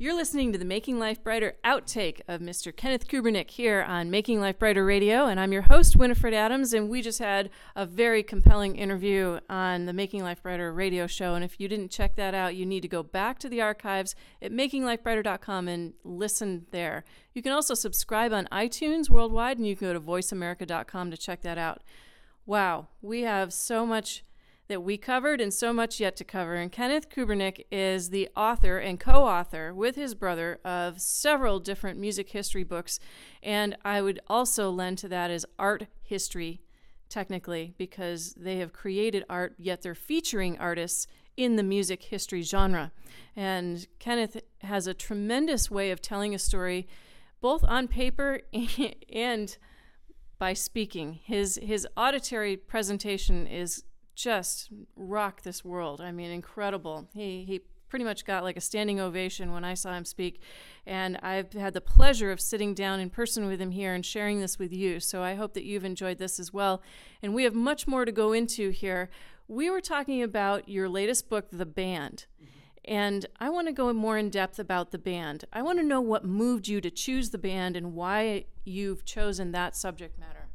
You're listening to the Making Life Brighter outtake of Mr. Kenneth Kubernick here on Making Life Brighter Radio, and I'm your host, Winifred Adams, and we just had a very compelling interview on the Making Life Brighter radio show, and if you didn't check that out, you need to go back to the archives at makinglifebrighter.com and listen there. You can also subscribe on iTunes worldwide, and you can go to voiceamerica.com to check that out. Wow, we have so much that we covered and so much yet to cover. And Kenneth Kubernick is the author and co-author with his brother of several different music history books. And I would also lend to that as art history, technically, because they have created art, yet they're featuring artists in the music history genre. And Kenneth has a tremendous way of telling a story, both on paper and by speaking. His auditory presentation is just rock this world. I mean, incredible. He pretty much got like a standing ovation when I saw him speak, and I've had the pleasure of sitting down in person with him here and sharing this with you, so I hope that you've enjoyed this as well. And we have much more to go into here. We were talking about your latest book, The Band, and I want to go more in depth about the band. I want to know what moved you to choose the band and why you've chosen that subject matter.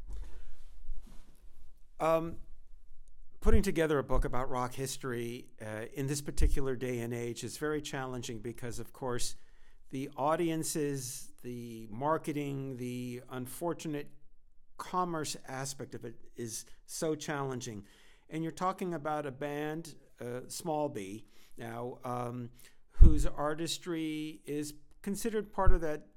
Putting together a book about rock history in this particular day and age is very challenging because, of course, the audiences, the marketing, the unfortunate commerce aspect of it is so challenging. And you're talking about a band, Small B, now, whose artistry is considered part of that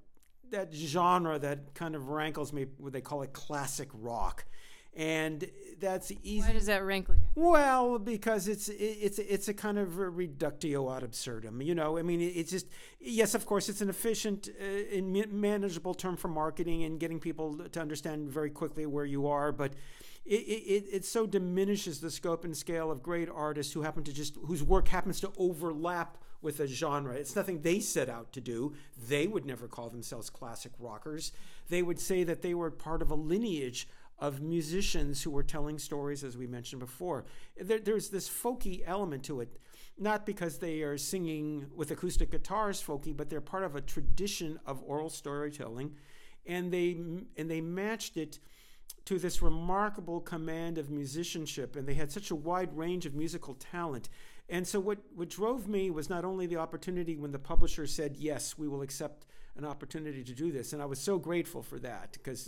genre that kind of rankles me, what they call it classic rock. And that's easy. Why does that rankle you? Well, because it's a kind of a reductio ad absurdum. You know, I mean, it's just, yes, of course, it's an efficient and manageable term for marketing and getting people to understand very quickly where you are. But it so diminishes the scope and scale of great artists whose work happens to overlap with a genre. It's nothing they set out to do. They would never call themselves classic rockers. They would say that they were part of a lineage of musicians who were telling stories, as we mentioned before. There's this folky element to it, not because they are singing with acoustic guitars folky, but they're part of a tradition of oral storytelling, and they matched it to this remarkable command of musicianship, and they had such a wide range of musical talent. And so what drove me was not only the opportunity when the publisher said, yes, we will accept an opportunity to do this, and I was so grateful for that, because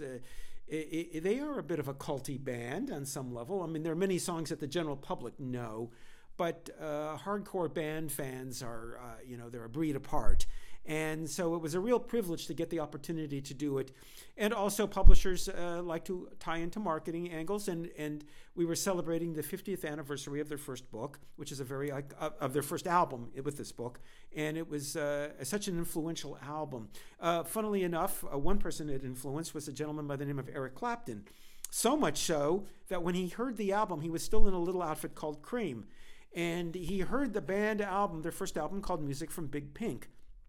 they are a bit of a culty band on some level. I mean, there are many songs that the general public know, but hardcore band fans are, they're a breed apart. And so it was a real privilege to get the opportunity to do it. And also publishers like to tie into marketing angles. And we were celebrating the 50th anniversary of their first book, which is of their first album with this book. And it was such an influential album. Funnily enough, one person it influenced was a gentleman by the name of Eric Clapton. So much so that when he heard the album, he was still in a little outfit called Cream. And he heard the band album, their first album called Music from Big Pink.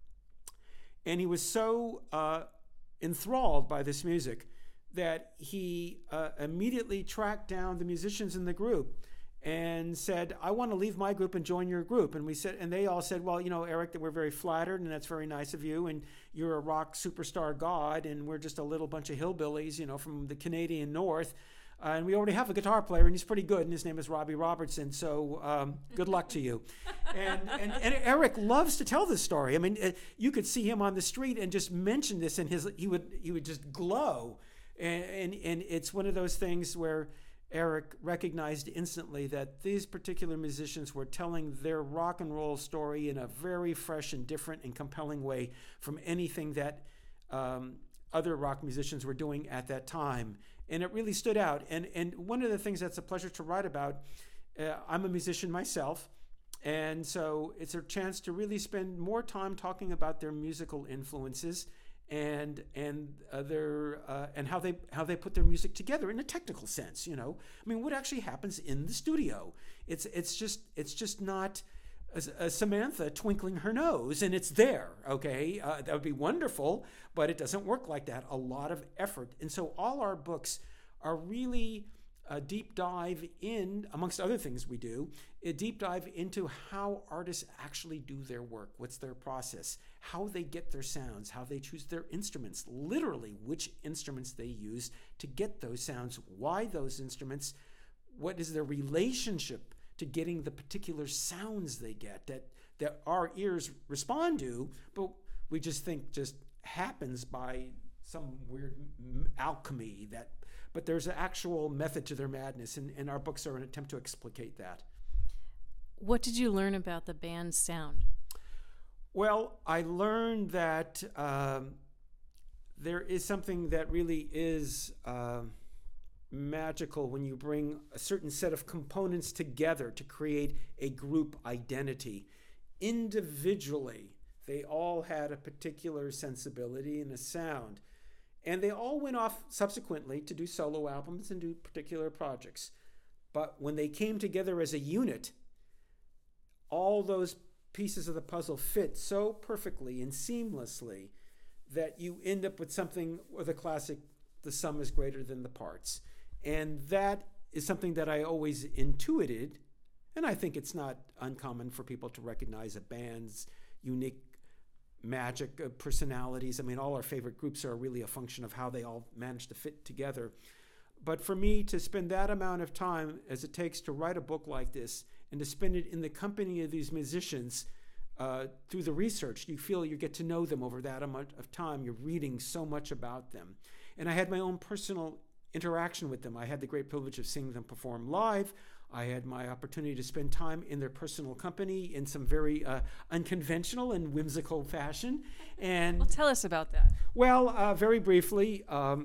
And he was so enthralled by this music that he immediately tracked down the musicians in the group and said, I want to leave my group and join your group. And they all said, well, Eric, that we're very flattered and that's very nice of you. And you're a rock superstar god and we're just a little bunch of hillbillies, from the Canadian North. And we already have a guitar player, and he's pretty good, and his name is Robbie Robertson, so good luck to you. And Eric loves to tell this story. I mean, you could see him on the street and just mention this, and he would just glow. And it's one of those things where Eric recognized instantly that these particular musicians were telling their rock and roll story in a very fresh and different and compelling way from anything that other rock musicians were doing at that time. And it really stood out. And one of the things that's a pleasure to write about, I'm a musician myself, and so it's a chance to really spend more time talking about their musical influences and how they put their music together in a technical sense. I mean, what actually happens in the studio? It's just not a Samantha twinkling her nose and it's there, okay? That would be wonderful, but it doesn't work like that. A lot of effort. And so all our books are really a deep dive in, amongst other things we do, a deep dive into how artists actually do their work. What's their process? How they get their sounds, how they choose their instruments, literally which instruments they use to get those sounds, why those instruments, what is their relationship to getting the particular sounds they get that our ears respond to, but we just think just happens by some weird alchemy but there's an actual method to their madness, and our books are an attempt to explicate that. What did you learn about the band's sound? Well, I learned that there is something that really is magical when you bring a certain set of components together to create a group identity. Individually, they all had a particular sensibility and a sound. And they all went off subsequently to do solo albums and do particular projects. But when they came together as a unit, all those pieces of the puzzle fit so perfectly and seamlessly that you end up with something with a classic, the sum is greater than the parts. And that is something that I always intuited, and I think it's not uncommon for people to recognize a band's unique magic of personalities. I mean, all our favorite groups are really a function of how they all manage to fit together. But for me to spend that amount of time as it takes to write a book like this and to spend it in the company of these musicians through the research, you feel you get to know them over that amount of time. You're reading so much about them. And I had my own personal interaction with them. I had the great privilege of seeing them perform live. I had my opportunity to spend time in their personal company in some very unconventional and whimsical fashion. And well, tell us about that. Well, very briefly,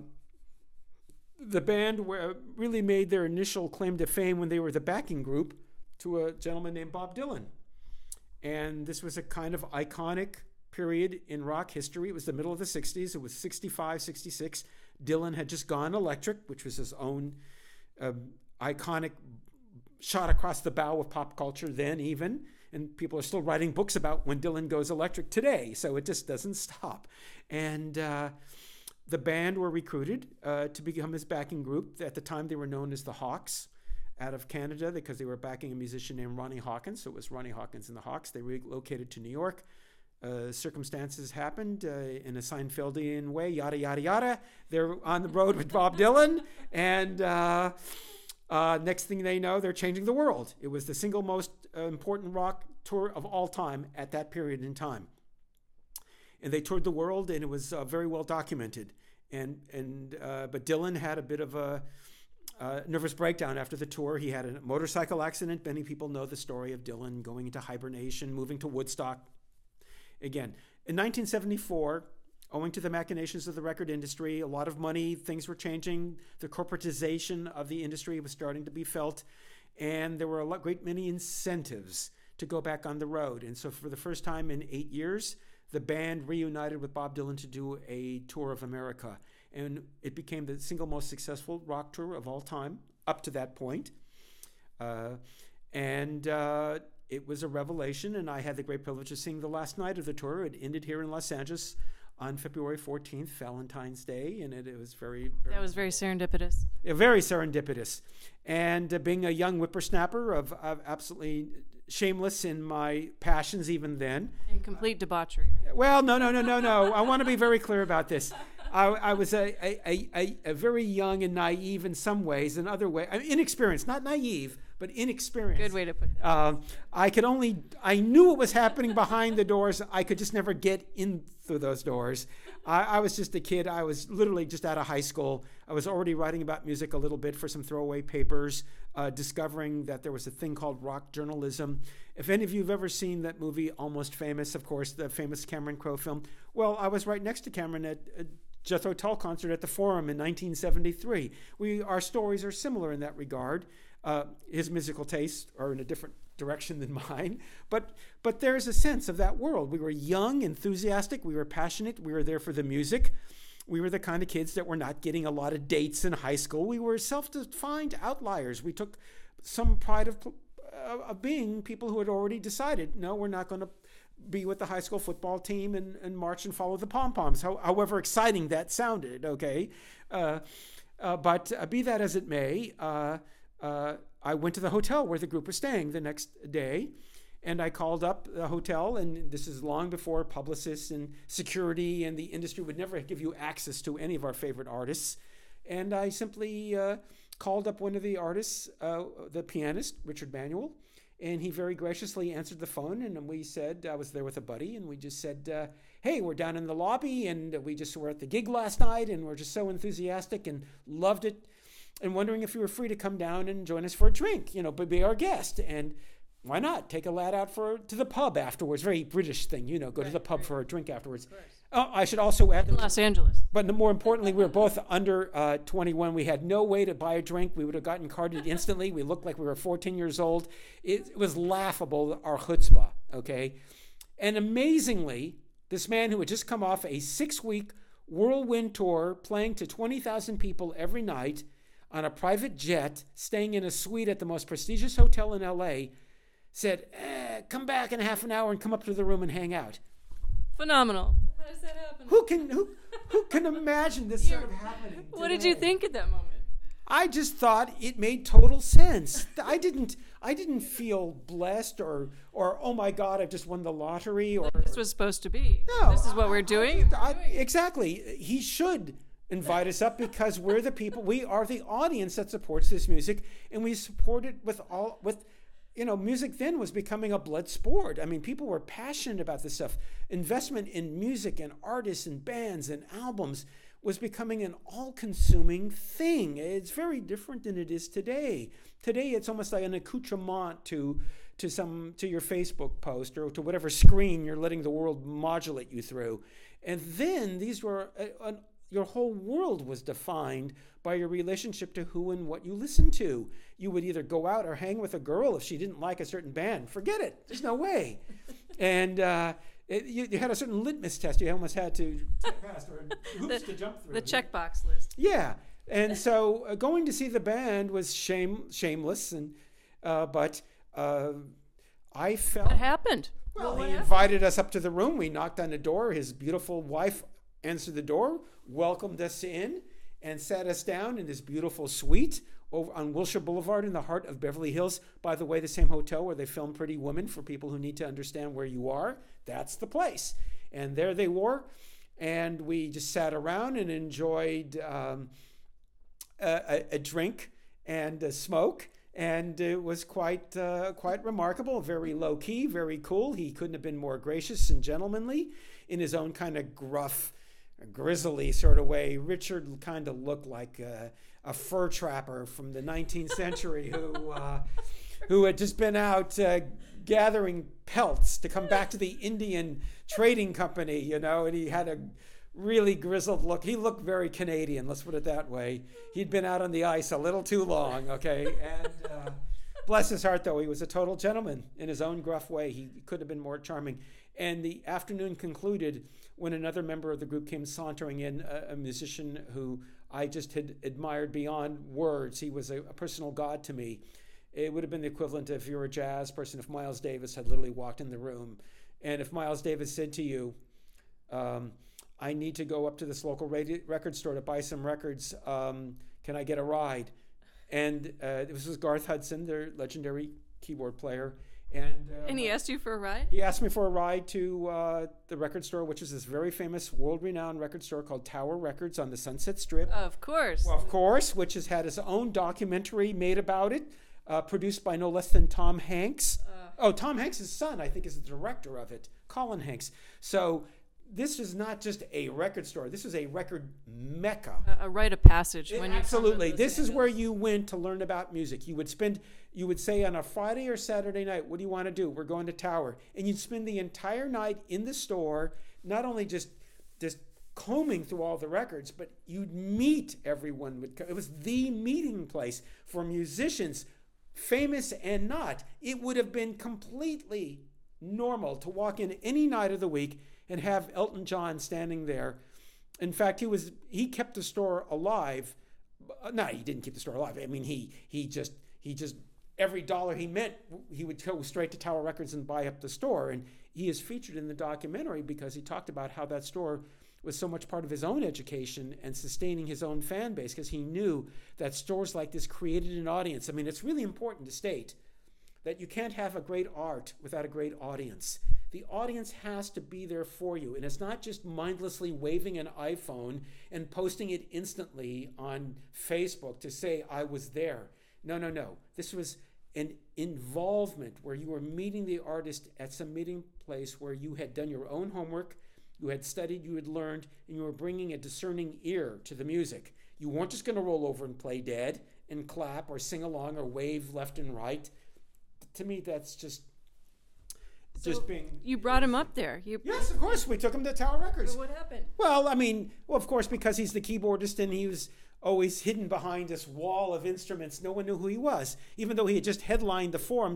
the band really made their initial claim to fame when they were the backing group to a gentleman named Bob Dylan. And this was a kind of iconic period in rock history. It was the middle of the 60s. It was 65, 66. Dylan had just gone electric, which was his own iconic shot across the bow of pop culture then even. And people are still writing books about when Dylan goes electric today. So it just doesn't stop. And the band were recruited to become his backing group. At the time, they were known as the Hawks out of Canada because they were backing a musician named Ronnie Hawkins. So it was Ronnie Hawkins and the Hawks. They relocated to New York. Circumstances happened in a Seinfeldian way, yada, yada, yada. They're on the road with Bob Dylan. And next thing they know, they're changing the world. It was the single most important rock tour of all time at that period in time. And they toured the world, and it was very well documented. But Dylan had a bit of a nervous breakdown after the tour. He had a motorcycle accident. Many people know the story of Dylan going into hibernation, moving to Woodstock. Again, in 1974, owing to the machinations of the record industry, a lot of money, things were changing. The corporatization of the industry was starting to be felt. And there were a great many incentives to go back on the road. And so for the first time in 8 years, the band reunited with Bob Dylan to do a tour of America. And it became the single most successful rock tour of all time up to that point. It was a revelation, and I had the great privilege of seeing the last night of the tour. It ended here in Los Angeles on February 14th, Valentine's Day, and it was very that was very serendipitous. Very serendipitous. And being a young whippersnapper of absolutely shameless in my passions even then. And complete debauchery. Right? Well, no. I want to be very clear about this. I was a very young and naive in some ways, in other ways, inexperienced, not naive, but inexperienced. Good way to put that. I knew what was happening behind the doors. I could just never get in through those doors. I was just a kid. I was literally just out of high school. I was already writing about music a little bit for some throwaway papers, discovering that there was a thing called rock journalism. If any of you have ever seen that movie, Almost Famous, of course, the famous Cameron Crowe film, well, I was right next to Cameron at Jethro Tull concert at the Forum in 1973. Our stories are similar in that regard. His musical tastes are in a different direction than mine, but there's a sense of that world. We were young, enthusiastic, we were passionate, we were there for the music. We were the kind of kids that were not getting a lot of dates in high school. We were self-defined outliers. We took some pride of being people who had already decided, no, we're not going to be with the high school football team and march and follow the pom-poms, however exciting that sounded, okay? But be that as it may, I went to the hotel where the group was staying the next day, and I called up the hotel, and this is long before publicists and security and the industry would never give you access to any of our favorite artists. And I simply called up one of the artists, the pianist, Richard Manuel, and he very graciously answered the phone, and we said, I was there with a buddy, and we just said, hey, we're down in the lobby, and we just were at the gig last night, and we're just so enthusiastic and loved it, and wondering if you were free to come down and join us for a drink, but be our guest. And why not? Take a lad out to the pub afterwards. Very British thing, go to the pub for a drink afterwards. I should also add... In Los Angeles. But more importantly, we were both under 21. We had no way to buy a drink. We would have gotten carded instantly. We looked like we were 14 years old. It was laughable, our chutzpah, okay? And amazingly, this man who had just come off a 6-week whirlwind tour, playing to 20,000 people every night on a private jet, staying in a suite at the most prestigious hotel in L.A., said, come back in half an hour and come up to the room and hang out. Phenomenal. How does that happen? Who can imagine this sort of happening? What did you think at that moment? I just thought it made total sense. I didn't feel blessed or oh my God, I've just won the lottery, or this was supposed to be. No, this is what we're doing. Exactly. He should invite us up because we're the people. We are the audience that supports this music, and we support it with music then was becoming a blood sport. I mean, people were passionate about this stuff. Investment in music and artists and bands and albums was becoming an all-consuming thing. It's very different than it is today. Today, it's almost like an accoutrement to your Facebook post or to whatever screen you're letting the world modulate you through. And then these were your whole world was defined by your relationship to who and what you listened to. You would either go out or hang with a girl if she didn't like a certain band. Forget it. There's no way. And you had a certain litmus test you almost had to pass, or hoops to jump through. The checkbox list. Yeah. And so going to see the band was shameless, but I felt... What happened? Well, he invited us up to the room. We knocked on the door. His beautiful wife answered the door, welcomed us in, and sat us down in this beautiful suite over on Wilshire Boulevard in the heart of Beverly Hills. By the way, the same hotel where they filmed Pretty Woman, for people who need to understand where you are. That's the place. And there they were. And we just sat around and enjoyed a drink and a smoke. And it was quite remarkable, very low-key, very cool. He couldn't have been more gracious and gentlemanly in his own kind of gruff, grizzly sort of way. Richard kind of looked like a fur trapper from the 19th century who had just been out gathering pelts to come back to the Indian Trading Company, and he had a really grizzled look. He looked very Canadian, let's put it that way. He'd been out on the ice a little too long, okay? And bless his heart, though, he was a total gentleman in his own gruff way. He could have been more charming. And the afternoon concluded when another member of the group came sauntering in, a musician who I just had admired beyond words. He was a personal god to me. It would have been the equivalent if you were a jazz person, if Miles Davis had literally walked in the room. And if Miles Davis said to you, I need to go up to this local record store to buy some records. Can I get a ride? And this was Garth Hudson, their legendary keyboard player. And he asked you for a ride? He asked me for a ride to the record store, which is this very famous, world-renowned record store called Tower Records on the Sunset Strip. Of course. Well, of course, which has had its own documentary made about it, produced by no less than Tom Hanks. Tom Hanks' son, I think, is the director of it, Colin Hanks. So this is not just a record store. This is a record mecca. A rite of passage. Absolutely. This is where you went to learn about music. You would say on a Friday or Saturday night, what do you want to do? We're going to Tower. And you'd spend the entire night in the store, not only just combing through all the records, but you'd meet everyone. It was the meeting place for musicians, famous and not. It would have been completely normal to walk in any night of the week and have Elton John standing there. In fact, he kept the store alive. No, he didn't keep the store alive. I mean, he just every dollar he meant, he would go straight to Tower Records and buy up the store. And he is featured in the documentary because he talked about how that store was so much part of his own education and sustaining his own fan base, because he knew that stores like this created an audience. I mean, it's really important to state that you can't have a great art without a great audience. The audience has to be there for you. And it's not just mindlessly waving an iPhone and posting it instantly on Facebook to say, I was there. No. This was an involvement where you were meeting the artist at some meeting place where you had done your own homework, you had studied, you had learned, and you were bringing a discerning ear to the music. You weren't just going to roll over and play dead and clap or sing along or wave left and right. To me, that's just being... You brought him up there. Yes, of course. We took him to Tower Records. So what happened? Well, of course, because he's the keyboardist and he was always hidden behind this wall of instruments, no one knew who he was, even though he had just headlined the Forum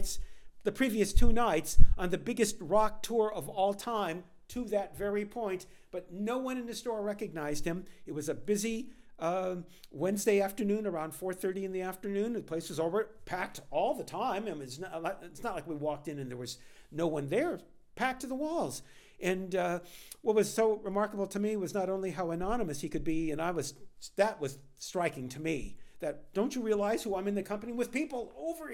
the previous 2 nights on the biggest rock tour of all time to that very point. But no one in the store recognized him. It was a busy Wednesday afternoon around 4:30 in the afternoon. The place was already packed all the time. I mean, it's not like we walked in and there was no one there, packed to the walls. And what was so remarkable to me was not only how anonymous he could be, and that was striking to me, that don't you realize who I'm in the company with? People over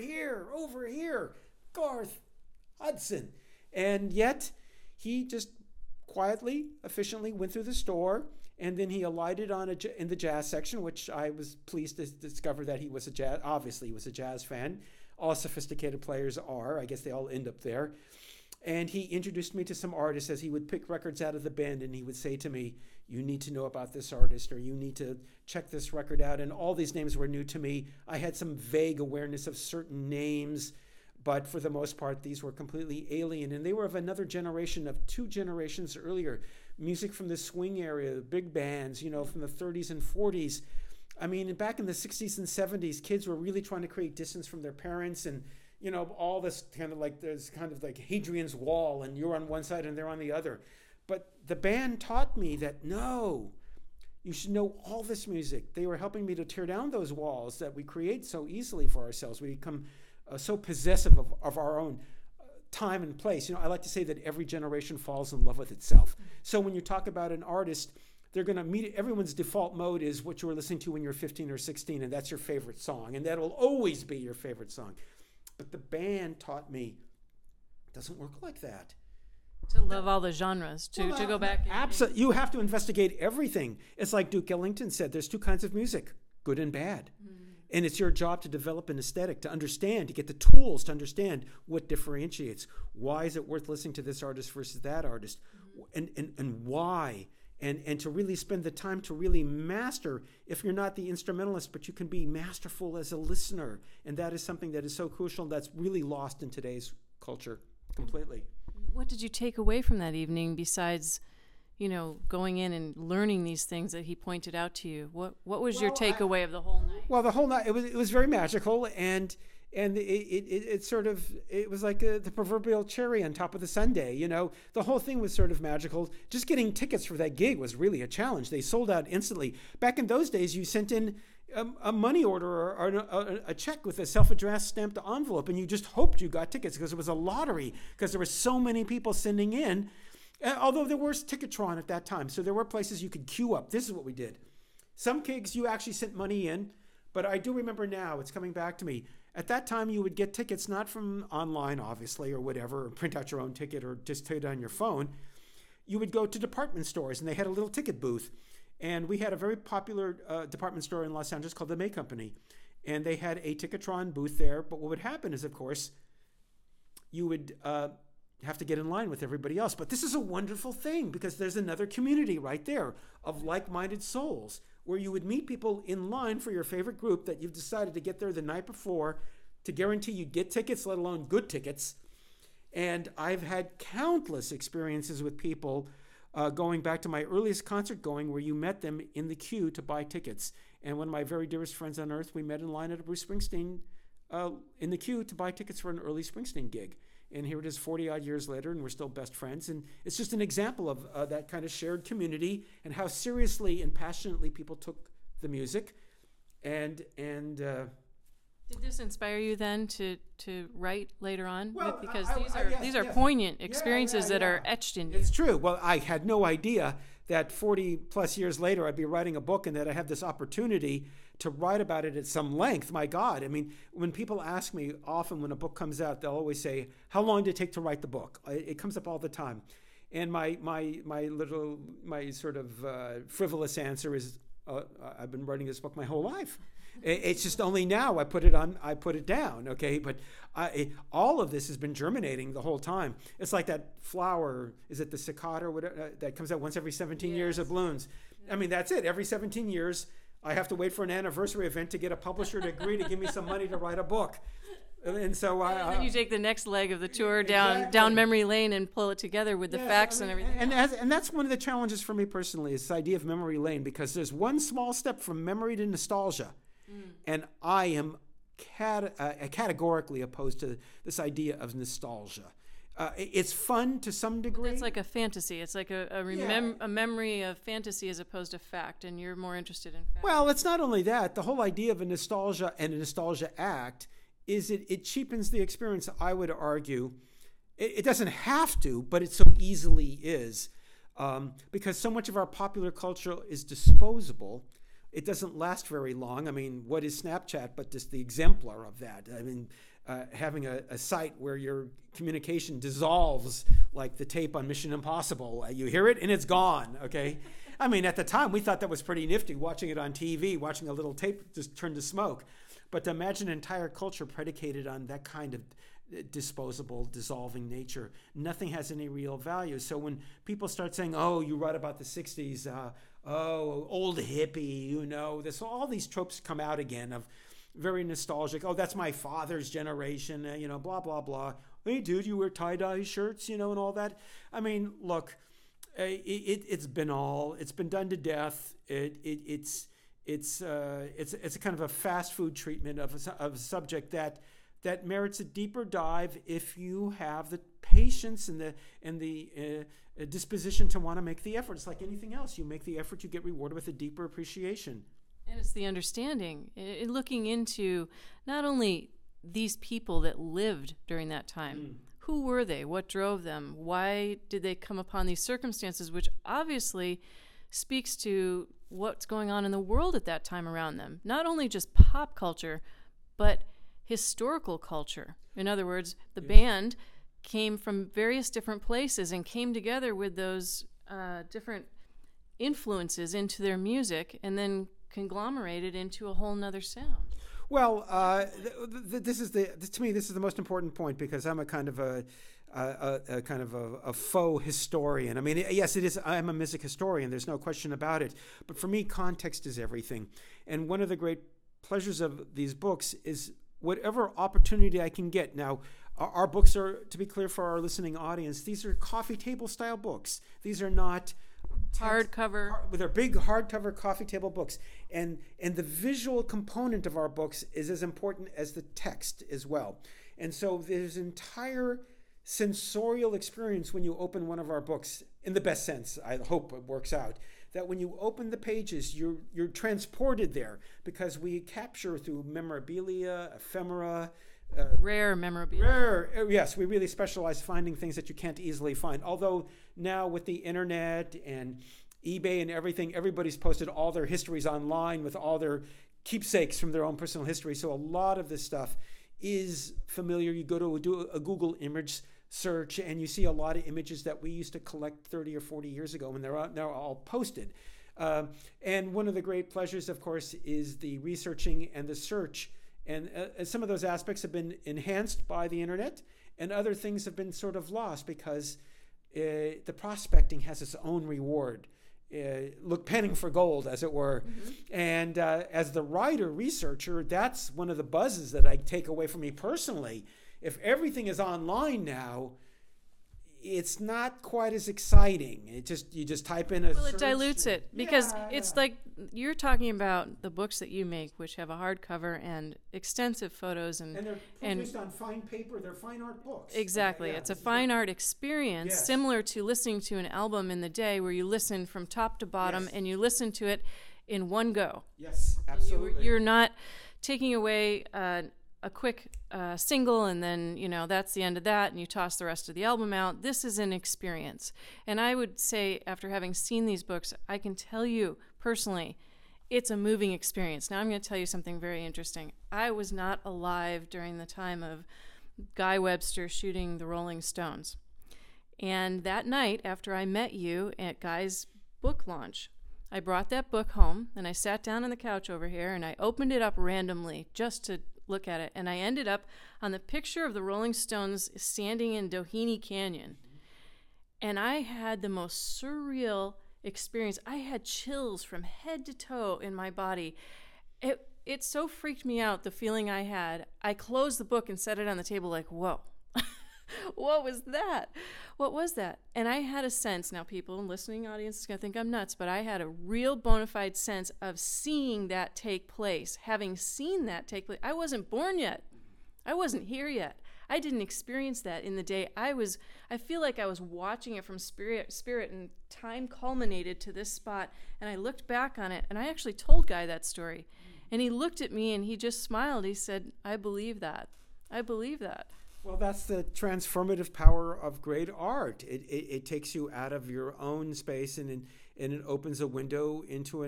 here, Garth Hudson. And yet he just quietly, efficiently went through the store, and then he alighted in the jazz section, which I was pleased to discover that he was obviously he was a jazz fan. All sophisticated players are. I guess they all end up there. And he introduced me to some artists as he would pick records out of the bin, and he would say to me, you need to know about this artist, or you need to check this record out. And all these names were new to me. I had some vague awareness of certain names, but for the most part, these were completely alien. And they were of another generation, of 2 generations earlier. Music from the swing area, big bands, from the 30s and 40s. I mean, back in the 60s and 70s, kids were really trying to create distance from their parents, and all this there's kind of like Hadrian's Wall, and you're on one side and they're on the other. But the band taught me that, no, you should know all this music. They were helping me to tear down those walls that we create so easily for ourselves. We become so possessive of our own time and place. I like to say that every generation falls in love with itself. So when you talk about an artist, they're going to meet, everyone's default mode is what you were listening to when you're 15 or 16, and that's your favorite song, and that will always be your favorite song. But the band taught me it doesn't work like that. To love all the genres, to go back. Absolutely. You have to investigate everything. It's like Duke Ellington said, there's 2 kinds of music, good and bad. And it's your job to develop an aesthetic, to understand, to get the tools to understand what differentiates. Why is it worth listening to this artist versus that artist? And why? And to really spend the time to really master, if you're not the instrumentalist, but you can be masterful as a listener. And that is something that is so crucial, that's really lost in today's culture completely. What did you take away from that evening besides, going in and learning these things that he pointed out to you? What was your takeaway of the whole night? Well, the whole night, it was very magical, and it was like the proverbial cherry on top of the sundae. The whole thing was sort of magical. Just getting tickets for that gig was really a challenge. They sold out instantly. Back in those days, you sent in a money order or a check with a self-addressed stamped envelope, and you just hoped you got tickets because it was a lottery, because there were so many people sending in. Although there was Ticketron at that time, so there were places you could queue up. This is what we did. Some gigs you actually sent money in, but I do remember now, it's coming back to me. At that time, you would get tickets not from online, obviously, or whatever, or print out your own ticket or just take it on your phone. You would go to department stores, and they had a little ticket booth. And we had a very popular department store in Los Angeles called the May Company. And they had a Ticketron booth there. But what would happen is, of course, you would have to get in line with everybody else. But this is a wonderful thing, because there's another community right there of like-minded souls, where you would meet people in line for your favorite group that you've decided to get there the night before to guarantee you get tickets, let alone good tickets. And I've had countless experiences with people going back to my earliest concert going, where you met them in the queue to buy tickets. And one of my very dearest friends on earth, we met in line at a Bruce Springsteen in the queue to buy tickets for an early Springsteen gig. And here it is 40-odd years later, and we're still best friends. And it's just an example of that kind of shared community and how seriously and passionately people took the music. And Did this inspire you then to write later on? Well, because yes, these are yes. poignant experiences that are etched in you. It's true. Well, I had no idea that 40 plus years later I'd be writing a book and that I have this opportunity to write about it at some length. My God. I mean, when people ask me often when a book comes out, they'll always say, how long did it take to write the book? It comes up all the time. And my sort of frivolous answer is, I've been writing this book my whole life. It's just only now I put it down, okay? But all of this has been germinating the whole time. It's like that flower, is it the cicada or whatever, that comes out once every 17 years of blooms. I mean, that's it. Every 17 years, I have to wait for an anniversary event to get a publisher to agree to give me some money to write a book. And so and then you take the next leg of the tour down memory lane and pull it together with the facts and everything. And that's one of the challenges for me personally, is this idea of memory lane, because there's one small step from memory to nostalgia. And I am categorically opposed to this idea of nostalgia. It's fun to some degree. It's like a fantasy. It's like a memory of fantasy as opposed to fact, and you're more interested in fact. Well, it's not only that. The whole idea of a nostalgia and a nostalgia act is it cheapens the experience, I would argue. It doesn't have to, but it so easily is. Because so much of our popular culture is disposable. It doesn't last very long. I mean, what is Snapchat but just the exemplar of that? I mean, having a site where your communication dissolves like the tape on Mission Impossible. You hear it and it's gone, okay? I mean, at the time, we thought that was pretty nifty, watching it on TV, watching a little tape just turn to smoke. But to imagine an entire culture predicated on that kind of disposable, dissolving nature, nothing has any real value. So when people start saying, oh, you write about the 60s, old hippie, all these tropes come out again of very nostalgic. Oh, that's my father's generation, blah, blah, blah. Hey, dude, you wear tie-dye shirts, and all that. I mean, look, it's been done to death. It's a kind of a fast food treatment of a subject that merits a deeper dive if you have the patience and the disposition to want to make the effort. It's like anything else. You make the effort, you get rewarded with a deeper appreciation. And it's the understanding, looking into not only these people that lived during that time. Who were they? What drove them? Why did they come upon these circumstances, which obviously speaks to what's going on in the world at that time around them. Not only just pop culture, but historical culture. In other words, the band came from various different places and came together with those different influences into their music and then conglomerated into a whole nother sound. Well, to me, this is the most important point, because I'm a kind of a faux historian. I mean, yes, it is. I'm a music historian. There's no question about it. But for me, context is everything. And one of the great pleasures of these books is whatever opportunity I can get. Now, our books are, to be clear for our listening audience, these are coffee table style books. These are not hardcover. They're big hardcover coffee table books. And the visual component of our books is as important as the text as well. And so there's an entire sensorial experience when you open one of our books, in the best sense. I hope it works out. That when you open the pages, you're transported there, because we capture through memorabilia, ephemera, rare memorabilia. Yes, we really specialize finding things that you can't easily find. Although now with the internet and eBay and everything, everybody's posted all their histories online with all their keepsakes from their own personal history. So a lot of this stuff is familiar. You go to do a Google image search and you see a lot of images that we used to collect 30 or 40 years ago, and they're all posted. And one of the great pleasures, of course, is the researching and the search. And some of those aspects have been enhanced by the internet, and other things have been sort of lost because the prospecting has its own reward. Look, penning for gold, as it were. Mm-hmm. And as the writer, researcher, that's one of the buzzes that I take away from me personally. If everything is online now, it's not quite as exciting. You just type in a search. It dilutes it, because it's like you're talking about the books that you make, which have a hardcover and extensive photos, and they're produced on fine paper. They're fine art books. Exactly, it's a fine art experience, similar to listening to an album in the day, where you listen from top to bottom and you listen to it in one go. Yes, absolutely. You're not taking away a quick single, and then, that's the end of that, and you toss the rest of the album out. This is an experience. And I would say, after having seen these books, I can tell you personally, it's a moving experience. Now I'm going to tell you something very interesting. I was not alive during the time of Guy Webster shooting the Rolling Stones. And that night, after I met you at Guy's book launch, I brought that book home, and I sat down on the couch over here, and I opened it up randomly just to look at it. And I ended up on the picture of the Rolling Stones standing in Doheny Canyon. And I had the most surreal experience. I had chills from head to toe in my body. It so freaked me out, the feeling I had. I closed the book and set it on the table like, whoa. What was that? What was that? And I had a sense, now people in the listening audience is going to think I'm nuts, but I had a real bona fide sense of seeing that take place, having seen that take place. I wasn't born yet. I wasn't here yet. I didn't experience that in the day. I feel like I was watching it from spirit, and time culminated to this spot, and I looked back on it, and I actually told Guy that story. And he looked at me, and he just smiled. He said, I believe that. I believe that. Well, that's the transformative power of great art. It takes you out of your own space, and it opens a window into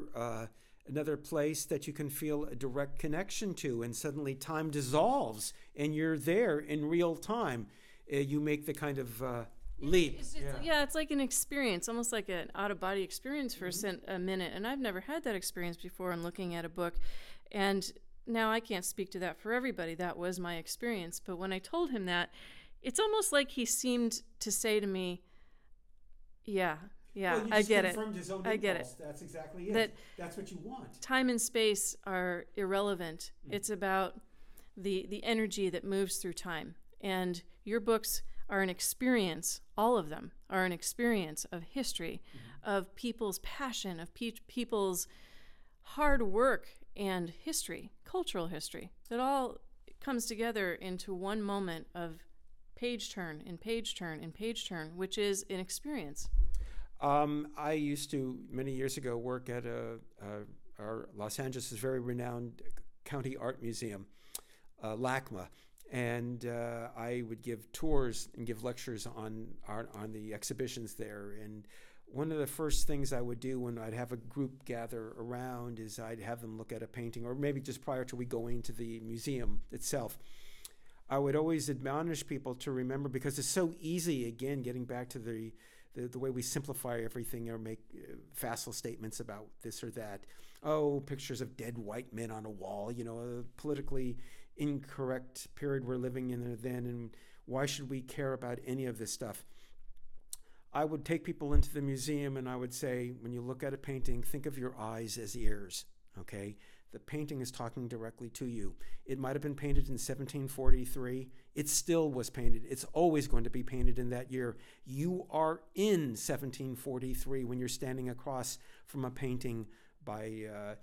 another place that you can feel a direct connection to, and suddenly time dissolves, and you're there in real time. You make the kind of leap. It's like an experience, almost like an out-of-body experience for a minute, and I've never had that experience before in looking at a book. And now, I can't speak to that for everybody. That was my experience. But when I told him that, it's almost like he seemed to say to me, yeah, well, I get it. His own I get it. That's exactly it. That's what you want. Time and space are irrelevant. It's about the energy that moves through time. And your books are an experience, all of them are an experience of history, of people's passion, of people's hard work and history, cultural history, that all comes together into one moment of page turn and page turn and page turn, which is an experience. I used to, many years ago, work at our Los Angeles' very renowned county art museum, LACMA, and I would give tours and give lectures on the exhibitions there. And one of the first things I would do when I'd have a group gather around is I'd have them look at a painting, or maybe just prior to we going to the museum itself. I would always admonish people to remember, because it's so easy, again, getting back to the way we simplify everything or make facile statements about this or that. Oh, pictures of dead white men on a wall, a politically incorrect period we're living in then, and why should we care about any of this stuff? I would take people into the museum and I would say, when you look at a painting, think of your eyes as ears, okay? The painting is talking directly to you. It might have been painted in 1743. It still was painted. It's always going to be painted in that year. You are in 1743 when you're standing across from a painting by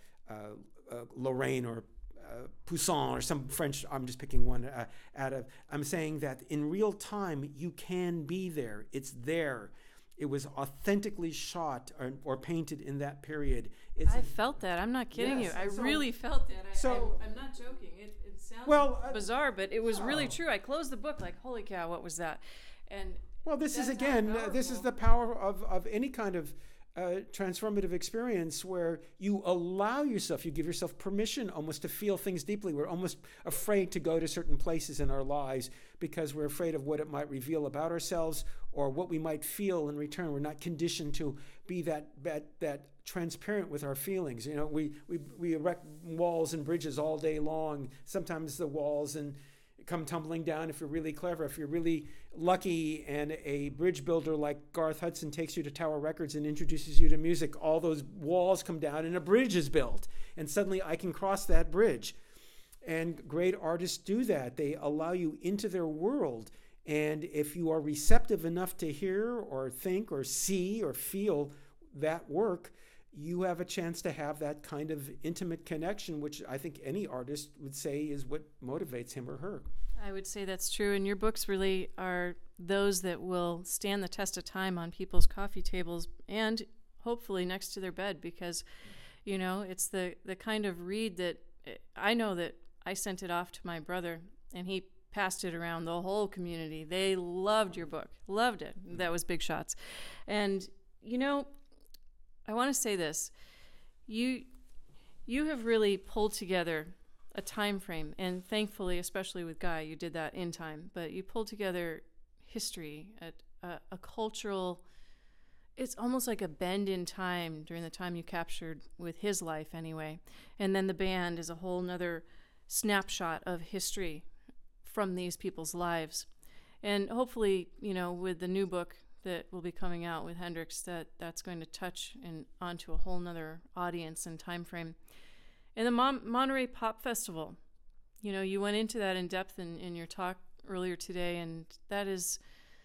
Lorraine or Poussin or some French, I'm just picking one I'm saying that in real time, you can be there. It's there. It was authentically shot or painted in that period. I felt that. I'm not kidding you. I really felt that. I'm not joking. It sounds bizarre, but it was really true. I closed the book like, holy cow, what was that? And this is, again, this is the power of any kind of transformative experience, where you allow yourself, you give yourself permission almost to feel things deeply. We're almost afraid to go to certain places in our lives because we're afraid of what it might reveal about ourselves or what we might feel in return. We're not conditioned to be that transparent with our feelings. We erect walls and bridges all day long. Sometimes the walls come tumbling down if you're really clever. If you're really lucky and a bridge builder like Garth Hudson takes you to Tower Records and introduces you to music, all those walls come down and a bridge is built. And suddenly I can cross that bridge. And great artists do that. They allow you into their world. And if you are receptive enough to hear or think or see or feel that work, you have a chance to have that kind of intimate connection, which I think any artist would say is what motivates him or her. I would say that's true. And your books really are those that will stand the test of time on people's coffee tables and hopefully next to their bed, because, it's the kind of read that I know that I sent it off to my brother, and he passed it around the whole community. They loved your book, loved it. That was Big Shots. And, you know, I want to say this. You have really pulled together a time frame, and thankfully, especially with Guy, you did that in time, but you pulled together history, a cultural, it's almost like a bend in time during the time you captured with his life anyway. And then the band is a whole nother snapshot of history from these people's lives. And hopefully, you know, with the new book that will be coming out with Hendrix, that's going to touch and onto a whole nother audience and time frame. And the Monterey Pop Festival, you know, you went into that in depth in your talk earlier today, and that is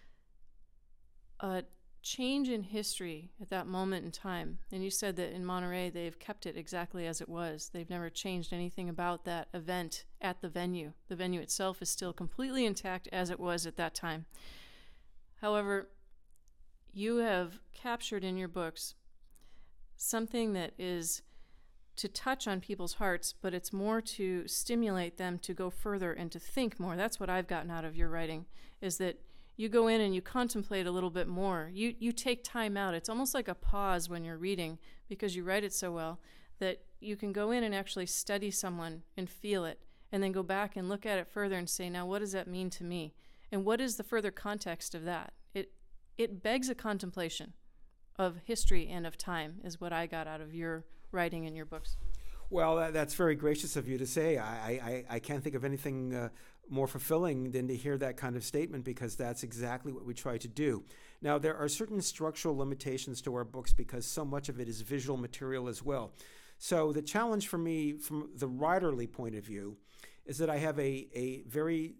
a change in history at that moment in time. And you said that in Monterey they've kept it exactly as it was. They've never changed anything about that event at the venue. The venue itself is still completely intact as it was at that time. However, you have captured in your books something that is to touch on people's hearts, but it's more to stimulate them to go further and to think more. That's what I've gotten out of your writing, is that you go in and you contemplate a little bit more. You take time out. It's almost like a pause when you're reading, because you write it so well that you can go in and actually study someone and feel it, and then go back and look at it further and say, now what does that mean to me? And what is the further context of that? It begs a contemplation of history and of time, is what I got out of your writing in your books. Well, that's very gracious of you to say. I can't think of anything more fulfilling than to hear that kind of statement, because that's exactly what we try to do. Now, there are certain structural limitations to our books because so much of it is visual material as well. So the challenge for me from the writerly point of view is that I have a very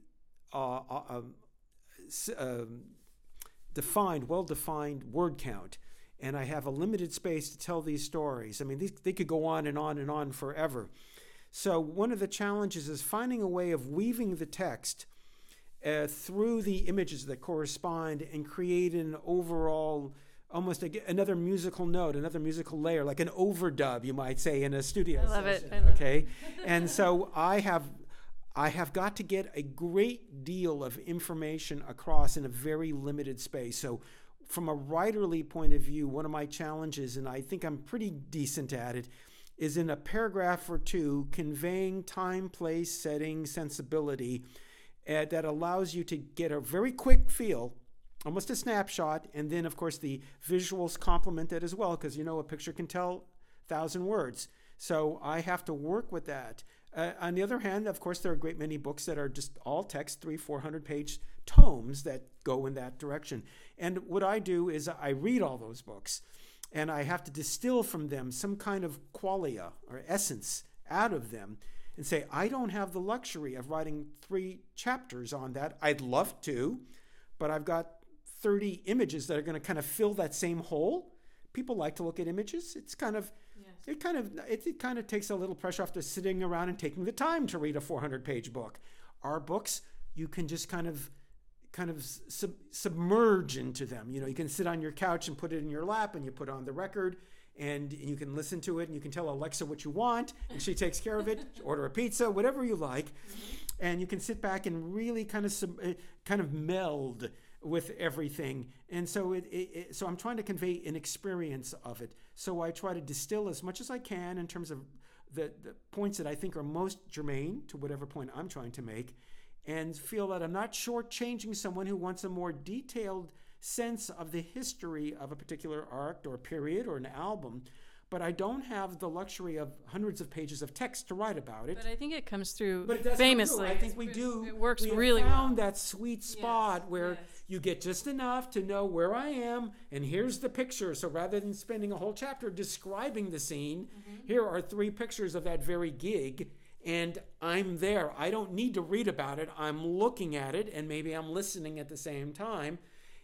well-defined word count, and I have a limited space to tell these stories. I mean, they could go on and on and on forever. So one of the challenges is finding a way of weaving the text through the images that correspond and create an overall, almost another musical note, another musical layer, like an overdub, you might say, in a studio session. I love it. And so I have got to get a great deal of information across in a very limited space. So from a writerly point of view, one of my challenges, and I think I'm pretty decent at it, is in a paragraph or two conveying time, place, setting, sensibility that allows you to get a very quick feel, almost a snapshot, and then, of course, the visuals complement it as well, because, you know, a picture can tell 1,000 words. So I have to work with that. On the other hand, of course, there are a great many books that are just all text, 300-400 page tomes that go in that direction. And what I do is I read all those books, and I have to distill from them some kind of qualia or essence out of them and say, I don't have the luxury of writing 3 chapters on that. I'd love to, but I've got 30 images that are going to kind of fill that same hole. People like to look at images. It's kind of... Yes. It kind of takes a little pressure off to sitting around and taking the time to read a 400-page book. Our books, you can just kind of submerge into them. You know, you can sit on your couch and put it in your lap, and you put on the record, and you can listen to it, and you can tell Alexa what you want, and she takes care of it. Order a pizza, whatever you like, and you can sit back and really kind of meld with everything. And so so I'm trying to convey an experience of it. So I try to distill as much as I can in terms of the points that I think are most germane to whatever point I'm trying to make, and feel that I'm not shortchanging someone who wants a more detailed sense of the history of a particular arc or period or an album, but I don't have the luxury of hundreds of pages of text to write about it. But I think it comes through famously. Come through. I think we do. It works we really have found well. that sweet spot where you get just enough to know where I am, and here's the picture. So rather than spending a whole chapter describing the scene, here are 3 pictures of that very gig, and I'm there. I don't need to read about it. I'm looking at it, and maybe I'm listening at the same time.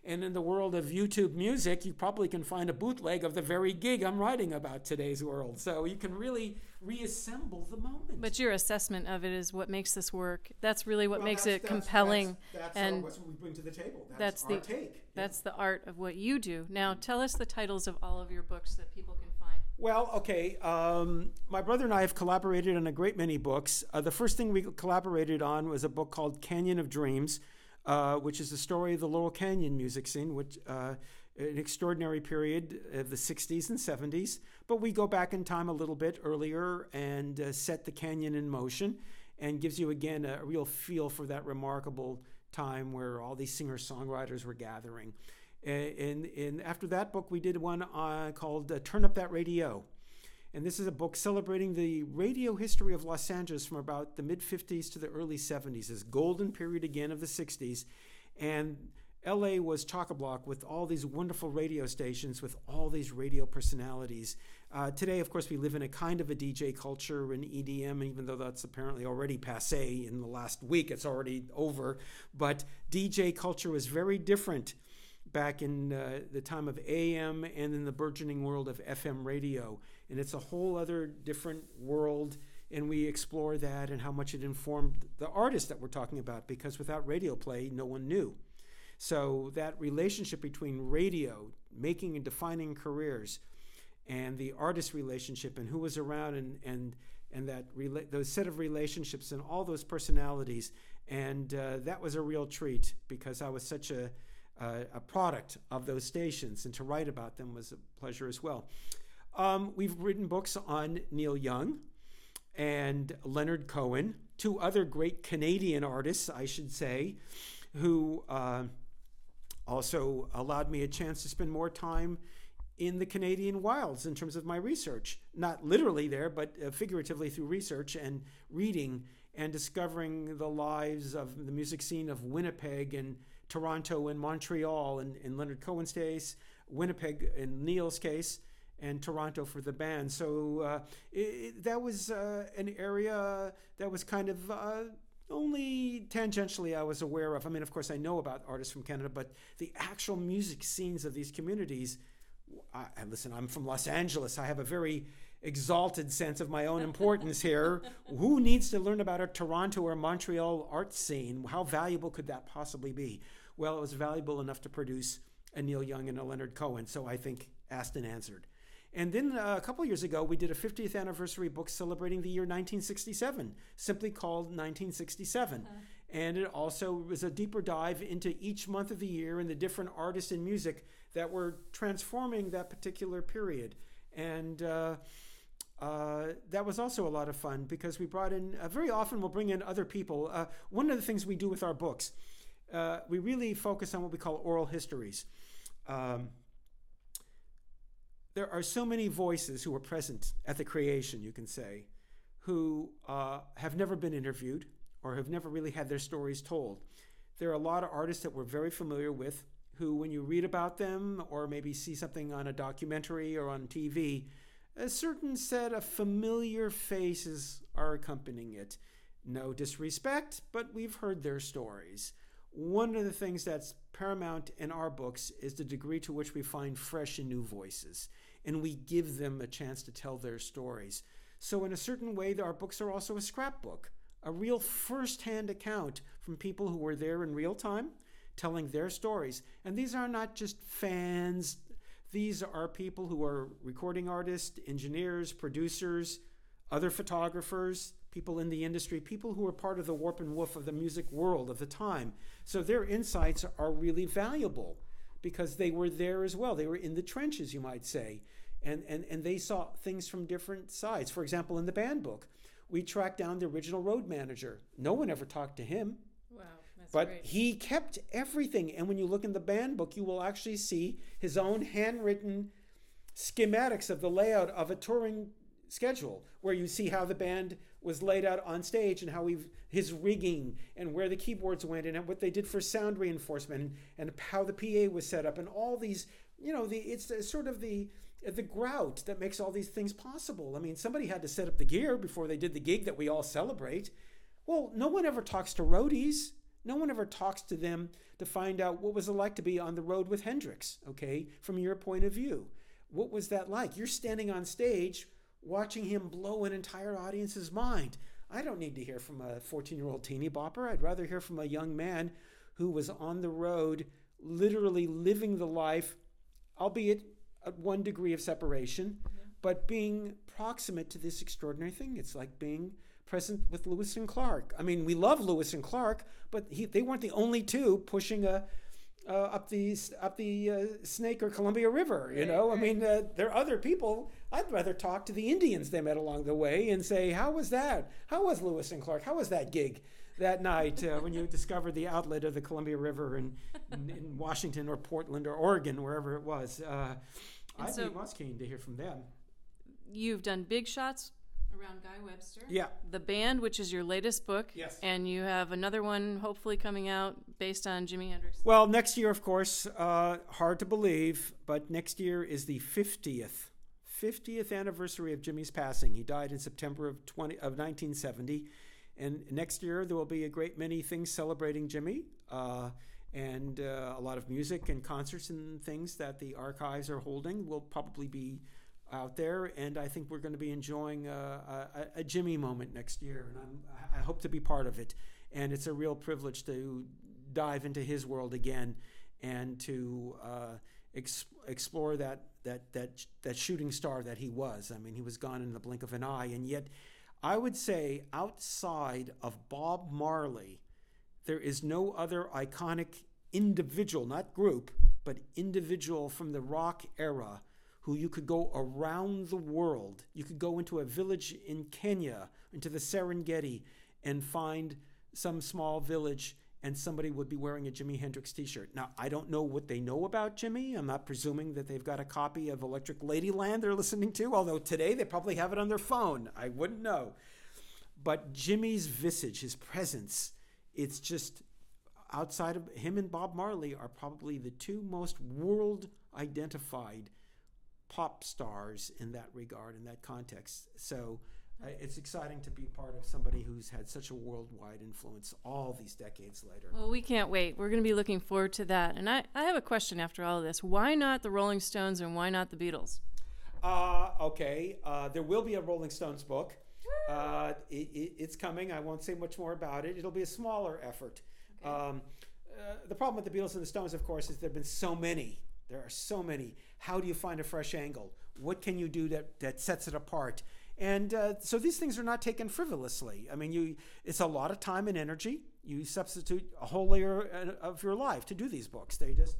And in the world of YouTube music, you probably can find a bootleg of the very gig I'm writing about today's world. So you can really reassemble the moment. But your assessment of it is what makes this work. That's really what makes it compelling. That's what we bring to the table. That's our take. That's the art of what you do. Now, tell us the titles of all of your books that people can find. Well, okay. My brother and I have collaborated on a great many books. The first thing we collaborated on was a book called Canyon of Dreams, which is the story of the Laurel Canyon music scene, which an extraordinary period of the 60s and 70s. But we go back in time a little bit earlier and set the canyon in motion, and gives you, again, a real feel for that remarkable time where all these singer-songwriters were gathering. And after that book, we did one called Turn Up That Radio. And this is a book celebrating the radio history of Los Angeles from about the mid-50s to the early 70s, this golden period again of the 60s. And LA was chock-a-block with all these wonderful radio stations with all these radio personalities. Today, of course, we live in a kind of a DJ culture in EDM, even though that's apparently already passé. In the last week, it's already over. But DJ culture was very different back in the time of AM and in the burgeoning world of FM radio. And it's a whole other different world, and we explore that and how much it informed the artists that we're talking about, because without radio play, no one knew. So that relationship between radio, making and defining careers, and the artist relationship and who was around and that those set of relationships and all those personalities. And that was a real treat, because I was such a product of those stations, and to write about them was a pleasure as well. We've written books on Neil Young and Leonard Cohen, two other great Canadian artists, I should say, who also allowed me a chance to spend more time in the Canadian wilds in terms of my research. Not literally there, but figuratively through research and reading and discovering the lives of the music scene of Winnipeg and Toronto and Montreal, in Leonard Cohen's case, Winnipeg in Neil's case, and Toronto for the band. So that was an area that was kind of only tangentially I was aware of. I mean, of course, I know about artists from Canada, but the actual music scenes of these communities, listen, I'm from Los Angeles. I have a very exalted sense of my own importance here. Who needs to learn about a Toronto or Montreal art scene? How valuable could that possibly be? Well, it was valuable enough to produce a Neil Young and a Leonard Cohen, so I think asked and answered. And then a couple years ago, we did a 50th anniversary book celebrating the year 1967, simply called 1967. And it also was a deeper dive into each month of the year and the different artists and music that were transforming that particular period. And that was also a lot of fun, because we brought in, very often we'll bring in other people. One of the things we do with our books, we really focus on what we call oral histories. There are so many voices who were present at the creation, you can say, who have never been interviewed or have never really had their stories told. There are a lot of artists that we're very familiar with who, when you read about them or maybe see something on a documentary or on TV, a certain set of familiar faces are accompanying it. No disrespect, but we've heard their stories. One of the things that's paramount in our books is the degree to which we find fresh and new voices, and we give them a chance to tell their stories. So in a certain way, our books are also a scrapbook, a real first-hand account from people who were there in real time, telling their stories. And these are not just fans. These are people who are recording artists, engineers, producers, other photographers, people in the industry, people who are part of the warp and woof of the music world of the time. So their insights are really valuable because they were there as well. They were in the trenches, you might say, and they saw things from different sides. For example, in the band book, we tracked down the original road manager. No one ever talked to him. Wow, that's but great. He kept everything. And when you look in the band book, you will actually see his own handwritten schematics of the layout of a touring schedule, where you see how the band was laid out on stage and how his rigging and where the keyboards went and what they did for sound reinforcement and how the PA was set up and all these, it's sort of the grout that makes all these things possible. I mean, somebody had to set up the gear before they did the gig that we all celebrate. Well, no one ever talks to roadies. No one ever talks to them to find out what was it like to be on the road with Hendrix, okay, from your point of view. What was that like? You're standing on stage watching him blow an entire audience's mind. I don't need to hear from a 14-year-old teeny bopper. I'd rather hear from a young man who was on the road, literally living the life, albeit at one degree of separation, but being proximate to this extraordinary thing. It's like being present with Lewis and Clark. I mean, we love Lewis and Clark, but they weren't the only two pushing up the Snake or Columbia River. You know, I mean, there are other people. I'd rather talk to the Indians they met along the way and say, how was that? How was Lewis and Clark? How was that gig that night when you discovered the outlet of the Columbia River in Washington or Portland or Oregon, wherever it was? I'd be most keen to hear from them. You've done big shots around Guy Webster. Yeah. The Band, which is your latest book. Yes. And you have another one hopefully coming out based on Jimi Hendrix. Well, next year, of course, hard to believe, but next year is the 50th anniversary of Jimmy's passing. He died in September of 1970. And next year, there will be a great many things celebrating Jimmy, and a lot of music and concerts and things that the archives are holding will probably be out there. And I think we're going to be enjoying a Jimmy moment next year. And I hope to be part of it. And it's a real privilege to dive into his world again and to explore that shooting star that he was. I mean, he was gone in the blink of an eye. And yet, I would say outside of Bob Marley, there is no other iconic individual, not group, but individual from the rock era who you could go around the world. You could go into a village in Kenya, into the Serengeti, and find some small village and somebody would be wearing a Jimi Hendrix t-shirt. Now, I don't know what they know about Jimmy. I'm not presuming that they've got a copy of Electric Ladyland they're listening to, although today they probably have it on their phone. I wouldn't know. But Jimmy's visage, his presence, it's just outside of him and Bob Marley are probably the two most world-identified pop stars in that regard, in that context. So it's exciting to be part of somebody who's had such a worldwide influence all these decades later. Well, we can't wait. We're going to be looking forward to that. And I have a question after all of this. Why not the Rolling Stones and why not the Beatles? Okay. There will be a Rolling Stones book. It's coming. I won't say much more about it. It'll be a smaller effort. Okay. The problem with the Beatles and the Stones, of course, is there have been so many. There are so many. How do you find a fresh angle? What can you do that sets it apart? And so these things are not taken frivolously. I mean, it's a lot of time and energy. You substitute a whole layer of your life to do these books. They just,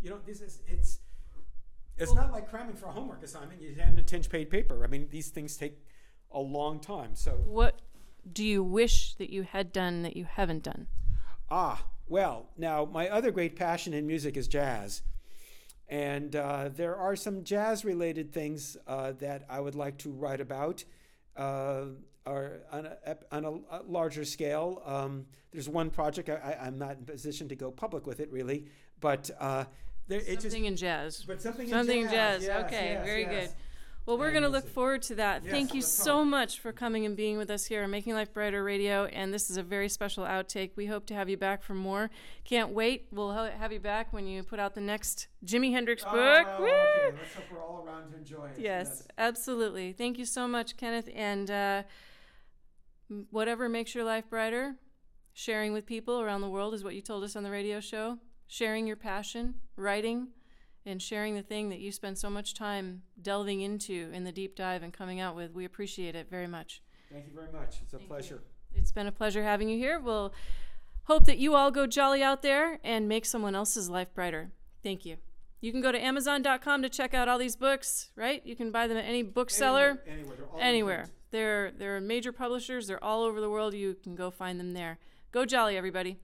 it's not like cramming for a homework assignment. You hand a 10-page paper. I mean, these things take a long time. So what do you wish that you had done that you haven't done? Well, now my other great passion in music is jazz. And there are some jazz-related things that I would like to write about or on a larger scale. There's one project, I'm not in position to go public with it, really, but something in jazz. But something in jazz. Yes, okay, yes, very yes. good. Well, we're going to look forward to that. Yes, Thank you so much for coming and being with us here on Making Life Brighter Radio, and this is a very special outtake. We hope to have you back for more. Can't wait. We'll have you back when you put out the next Jimi Hendrix book. Woo! Okay. Let's hope we're all around to enjoy it. Yes, absolutely. Thank you so much, Kenneth, and whatever makes your life brighter, sharing with people around the world is what you told us on the radio show. Sharing your passion, writing, and sharing the thing that you spend so much time delving into in the deep dive and coming out with. We appreciate it very much. Thank you very much. It's a pleasure. It's been a pleasure having you here. We'll hope that you all go jolly out there and make someone else's life brighter. Thank you. You can go to Amazon.com to check out all these books, right? You can buy them at any bookseller. Anywhere. They're major publishers. They're all over the world. You can go find them there. Go jolly, everybody.